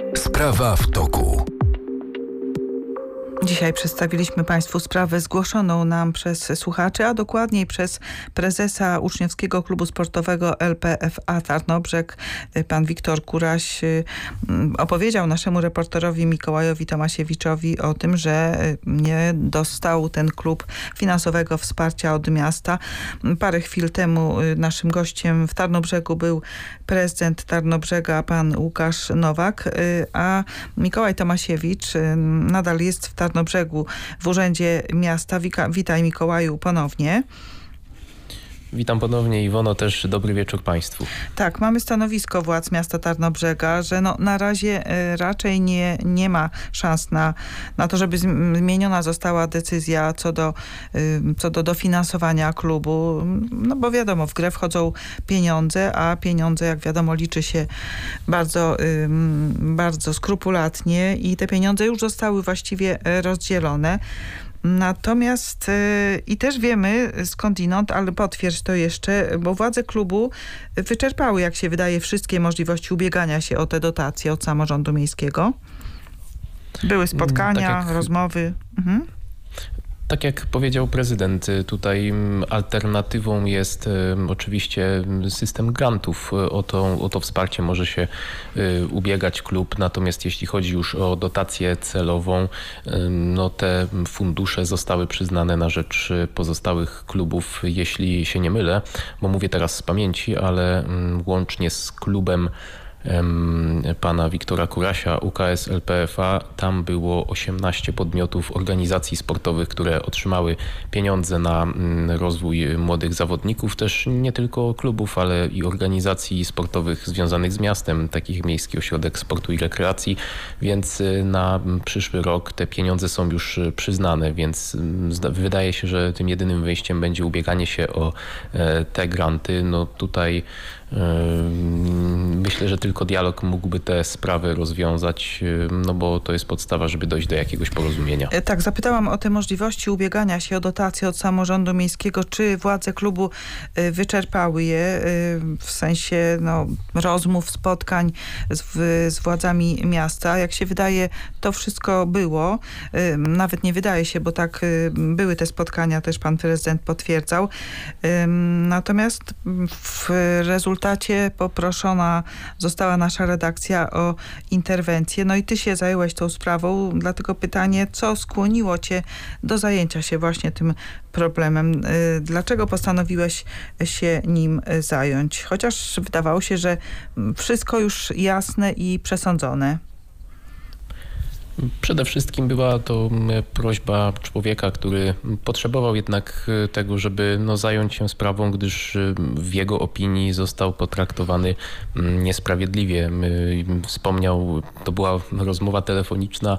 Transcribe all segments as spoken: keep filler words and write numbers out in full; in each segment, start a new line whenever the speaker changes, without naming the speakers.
Sprawa w toku.
Dzisiaj przedstawiliśmy Państwu sprawę zgłoszoną nam przez słuchaczy, a dokładniej przez prezesa Uczniowskiego Klubu Sportowego L P F A Tarnobrzeg. Pan Wiktor Kuraś opowiedział naszemu reporterowi Mikołajowi Tomasiewiczowi o tym, że nie dostał ten klub finansowego wsparcia od miasta. Parę chwil temu naszym gościem w Tarnobrzegu był prezydent Tarnobrzega, pan Łukasz Nowak, a Mikołaj Tomasiewicz nadal jest w Tarnobrzegu w Urzędzie Miasta. Wika, witaj Mikołaju ponownie.
Witam ponownie, Iwono, też dobry wieczór Państwu.
Tak, mamy stanowisko władz miasta Tarnobrzega, że no, na razie y, raczej nie, nie ma szans na, na to, żeby zmieniona została decyzja co do, y, co do dofinansowania klubu. No bo wiadomo, w grę wchodzą pieniądze, a pieniądze, jak wiadomo, liczy się bardzo, y, bardzo skrupulatnie i te pieniądze już zostały właściwie rozdzielone. Natomiast yy, i też wiemy skądinąd, ale potwierdź to jeszcze, bo władze klubu wyczerpały, jak się wydaje, wszystkie możliwości ubiegania się o te dotacje od samorządu miejskiego. Były spotkania, tak jak... rozmowy. Mhm.
Tak jak powiedział prezydent, tutaj alternatywą jest y, oczywiście system grantów. O to, o to wsparcie może się y, ubiegać klub, natomiast jeśli chodzi już o dotację celową, y, no te fundusze zostały przyznane na rzecz pozostałych klubów, jeśli się nie mylę, bo mówię teraz z pamięci, ale y, łącznie z klubem pana Wiktora Kurasia, U K S L P F A, tam było osiemnaście podmiotów organizacji sportowych, które otrzymały pieniądze na rozwój młodych zawodników, też nie tylko klubów, ale i organizacji sportowych związanych z miastem, takich jak Miejski Ośrodek Sportu i Rekreacji, więc na przyszły rok te pieniądze są już przyznane, więc wydaje się, że tym jedynym wyjściem będzie ubieganie się o te granty. No tutaj myślę, że tylko dialog mógłby te sprawy rozwiązać, no bo to jest podstawa, żeby dojść do jakiegoś porozumienia.
Tak, zapytałam o te możliwości ubiegania się o dotacje od samorządu miejskiego. Czy władze klubu wyczerpały je w sensie no, rozmów, spotkań z, z władzami miasta? Jak się wydaje, to wszystko było. Nawet nie wydaje się, bo tak były te spotkania, też pan prezydent potwierdzał. Natomiast w rezultacie W rezultacie poproszona została nasza redakcja o interwencję. No i ty się zająłeś tą sprawą, dlatego pytanie, co skłoniło cię do zajęcia się właśnie tym problemem? Dlaczego postanowiłeś się nim zająć? Chociaż wydawało się, że wszystko już jasne i przesądzone.
Przede wszystkim była to prośba człowieka, który potrzebował jednak tego, żeby no, zająć się sprawą, gdyż w jego opinii został potraktowany niesprawiedliwie. Wspomniał, to była rozmowa telefoniczna,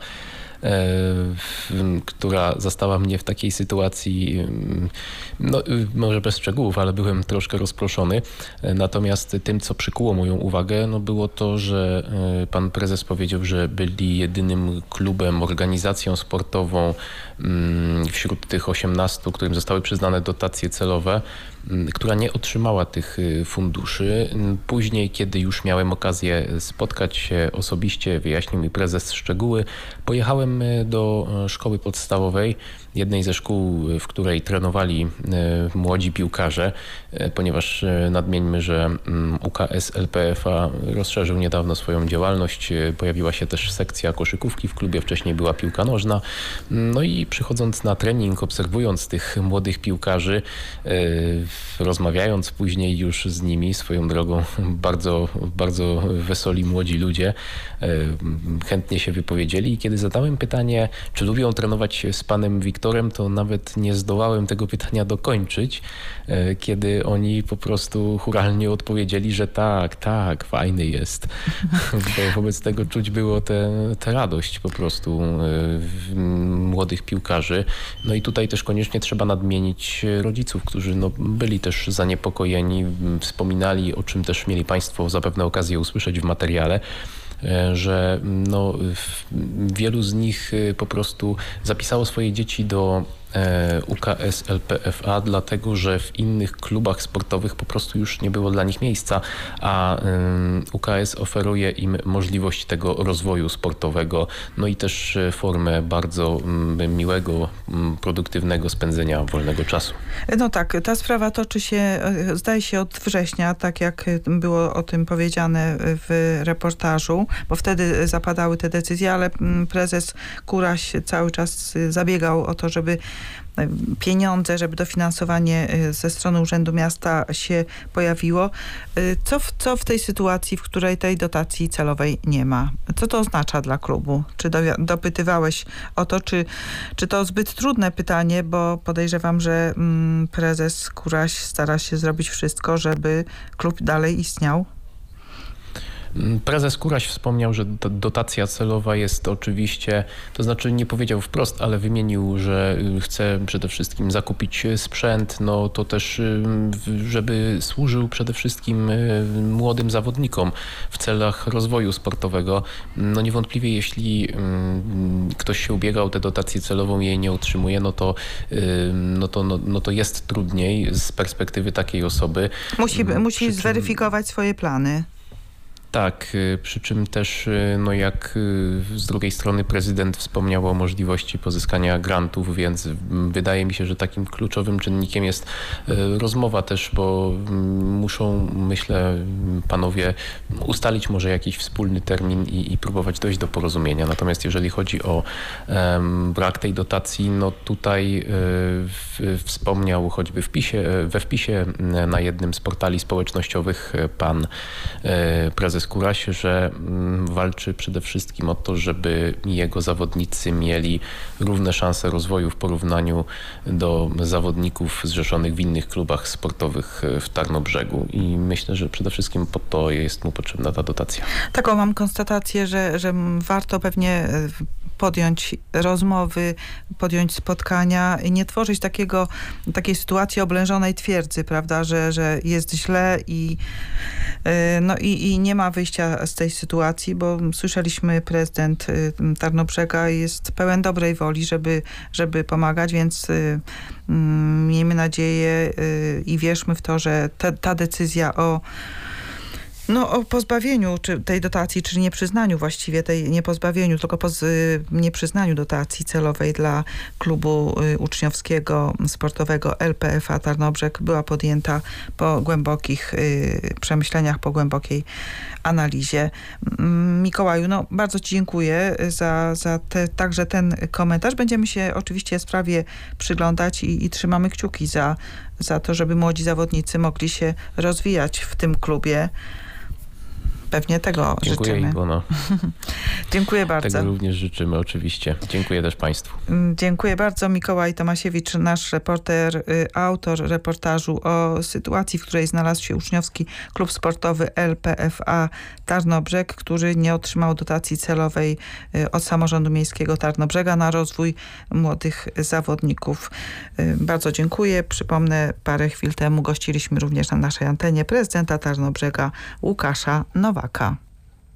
która zastała mnie w takiej sytuacji, no może bez szczegółów, ale byłem troszkę rozproszony. Natomiast tym, co przykuło moją uwagę, no było to, że pan prezes powiedział, że byli jedynym klubem, organizacją sportową wśród tych osiemnastu, którym zostały przyznane dotacje celowe, która nie otrzymała tych funduszy. Później, kiedy już miałem okazję spotkać się osobiście, wyjaśnił mi prezes szczegóły, pojechałem do szkoły podstawowej, jednej ze szkół, w której trenowali młodzi piłkarze, ponieważ nadmieńmy, że U K S L P F A rozszerzył niedawno swoją działalność. Pojawiła się też sekcja koszykówki w klubie, wcześniej była piłka nożna. No i przychodząc na trening, obserwując tych młodych piłkarzy, rozmawiając później już z nimi, swoją drogą bardzo, bardzo wesoli młodzi ludzie, chętnie się wypowiedzieli. I kiedy zadałem pytanie, czy lubią trenować z panem Wiktorem, to nawet nie zdołałem tego pytania dokończyć, kiedy oni po prostu churalnie odpowiedzieli, że tak, tak, fajny jest. Bo wobec tego czuć było tę radość po prostu młodych piłkarzy. No i tutaj też koniecznie trzeba nadmienić rodziców, którzy no, byli też zaniepokojeni, wspominali, o czym też mieli Państwo zapewne okazję usłyszeć w materiale, że no, wielu z nich po prostu zapisało swoje dzieci do U K S L P F A, dlatego że w innych klubach sportowych po prostu już nie było dla nich miejsca, a U K S oferuje im możliwość tego rozwoju sportowego, no i też formę bardzo miłego, produktywnego spędzenia wolnego czasu.
No tak, ta sprawa toczy się, zdaje się, od września, tak jak było o tym powiedziane w reportażu, bo wtedy zapadały te decyzje, ale prezes Kuraś cały czas zabiegał o to, żeby pieniądze, żeby dofinansowanie ze strony Urzędu Miasta się pojawiło. Co w, co w tej sytuacji, w której tej dotacji celowej nie ma? Co to oznacza dla klubu? Czy do, dopytywałeś o to, czy, czy to zbyt trudne pytanie, bo podejrzewam, że mm, prezes Kuraś stara się zrobić wszystko, żeby klub dalej istniał?
Prezes Kuraś wspomniał, że dotacja celowa jest oczywiście, to znaczy nie powiedział wprost, ale wymienił, że chce przede wszystkim zakupić sprzęt, no to też, żeby służył przede wszystkim młodym zawodnikom w celach rozwoju sportowego. No niewątpliwie jeśli ktoś się ubiega o tę dotację celową i jej nie otrzymuje, no to, no to, no, no to jest trudniej z perspektywy takiej osoby.
Musi, musi
czym...
zweryfikować swoje plany.
Tak, przy czym też, no jak z drugiej strony prezydent wspomniał o możliwości pozyskania grantów, więc wydaje mi się, że takim kluczowym czynnikiem jest rozmowa też, bo muszą, myślę, panowie ustalić może jakiś wspólny termin i, i próbować dojść do porozumienia. Natomiast jeżeli chodzi o um, brak tej dotacji, no tutaj y, w, wspomniał choćby w pisie, we wpisie na jednym z portali społecznościowych pan y, prezes Kuraś, że walczy przede wszystkim o to, żeby jego zawodnicy mieli równe szanse rozwoju w porównaniu do zawodników zrzeszonych w innych klubach sportowych w Tarnobrzegu i myślę, że przede wszystkim po to jest mu potrzebna ta dotacja.
Taką mam konstatację, że, że warto pewnie podjąć rozmowy, podjąć spotkania i nie tworzyć takiego, takiej sytuacji oblężonej twierdzy, prawda, że, że jest źle i, no i, i nie ma wyjścia z tej sytuacji, bo słyszeliśmy, prezydent Tarnobrzega jest pełen dobrej woli, żeby, żeby pomagać, więc miejmy nadzieję i wierzmy w to, że ta, ta decyzja o No o pozbawieniu czy tej dotacji, czy nieprzyznaniu właściwie tej, nie pozbawieniu, tylko poz, nieprzyznaniu dotacji celowej dla klubu uczniowskiego sportowego L P F A Tarnobrzeg była podjęta po głębokich y, przemyśleniach, po głębokiej analizie. Mikołaju, no bardzo ci dziękuję za, za te, także ten komentarz. Będziemy się oczywiście sprawie przyglądać i, i trzymamy kciuki za, za to, żeby młodzi zawodnicy mogli się rozwijać w tym klubie. Pewnie tego
Dziękuję,
życzymy.
Iwona.
Dziękuję bardzo.
Tego również życzymy oczywiście. Dziękuję też Państwu.
Dziękuję bardzo. Mikołaj Tomasiewicz, nasz reporter, autor reportażu o sytuacji, w której znalazł się uczniowski klub sportowy L P F A Tarnobrzeg, który nie otrzymał dotacji celowej od samorządu miejskiego Tarnobrzega na rozwój młodych zawodników. Bardzo dziękuję. Przypomnę, parę chwil temu gościliśmy również na naszej antenie prezydenta Tarnobrzega Łukasza Nowaka.